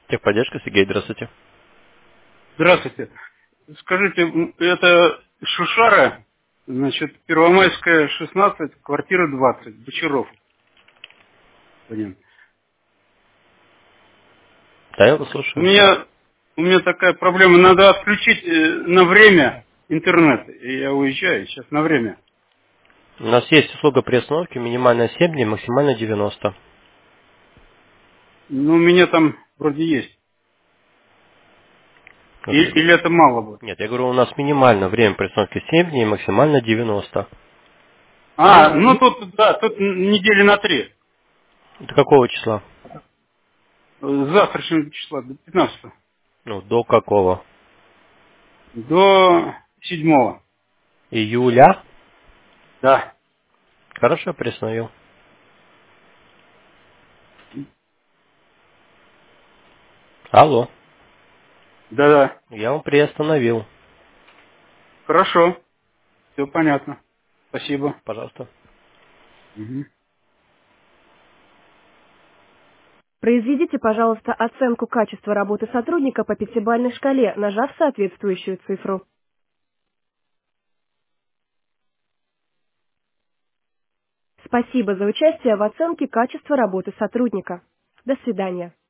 Техподдержка, Сергей, здравствуйте. Здравствуйте. Скажите, это Шушара, значит, Первомайская, 16, квартира 20, Бочаров. Блин. Да, я вас У слушаю. меня, у меня такая проблема, надо отключить на время интернет. И я уезжаю сейчас на время. У нас есть услуга приостановки, минимальная 7 дней, максимально 90. Ну, у меня там вроде есть. Вот. Или это мало будет? Нет, я говорю, у нас минимальное время приостановки 7 дней, максимально 90. Ну тут, да, тут недели на 3. До какого числа? С завтрашнего числа, до 15. Ну, до какого? До 7. Июля? Да. Хорошо, приостановил. Алло, Да-да. я вам приостановил. Хорошо. Все понятно. Спасибо. Пожалуйста. Мгм. Произведите, пожалуйста, оценку качества работы сотрудника по пятибалльной шкале, нажав соответствующую цифру. Спасибо за участие в оценке качества работы сотрудника. До свидания.